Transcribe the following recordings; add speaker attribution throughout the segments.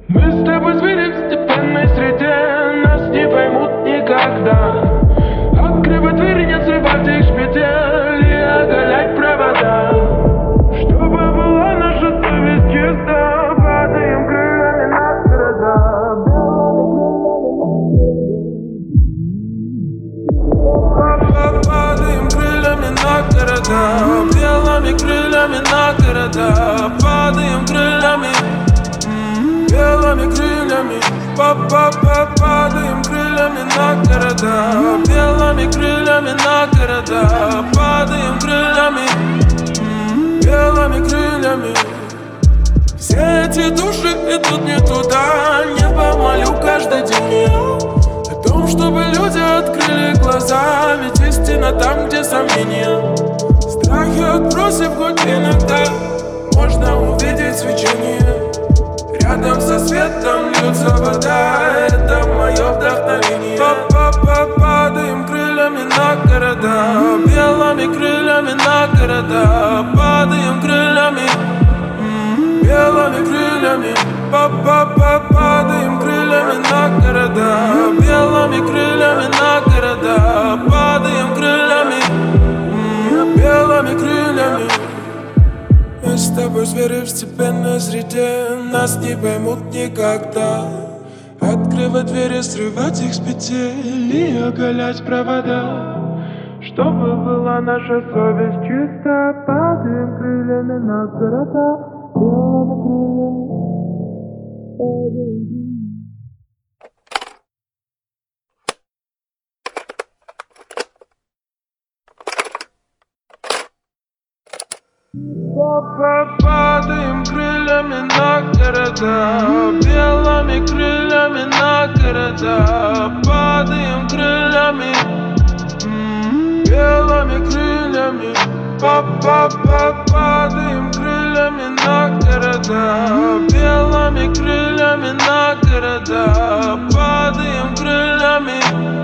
Speaker 1: Мы с тобой звери в степенной среде, нас не поймут никогда. Открывать двери, не срывать их с петель и оголять провода. Чтобы была наша совесть чиста, падаем крыльями над города. Падаем крыльями на города, белыми крыльями на города. Падаем крыльями, белыми крыльями. Падаем крыльями на города, белыми крыльями на города. Падаем крыльями, белыми крыльями. Все эти души идут не туда, небо молю каждый день я о том, чтобы люди открыли глаза, ведь истина там, где сомнения. Страхи отбросив хоть иногда, можно увидеть свечение. Рядом со светом льется вода, это мое вдохновение. Падаем крыльями на города, белыми крыльями на города. Падаем крыльями, белыми крыльями. Падаем крыльями на города, белыми крыльями на города. Падаем крыльями, белыми крыльями. Мы с тобой звери в степенной среде, нас не поймут никогда. Открывать двери, срывать их с петель и оголять провода. Чтобы была наша совесть чиста, падаем крыльями на города, белыми крыльями. Падаем крыльями на города, белыми крыльями на города. Падаем крыльями, белыми крыльями. Падаем крыльями на города, белыми крыльями на города. Падаем крыльями,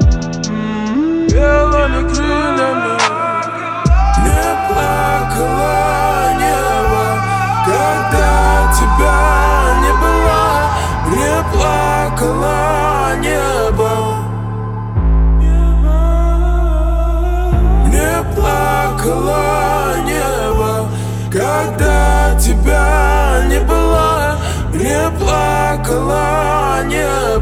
Speaker 1: белыми крыльями. Не плакала небо, когда тебя не было. Не плакала небо. Не плакала небо, когда тебя не было. Не плакала небо.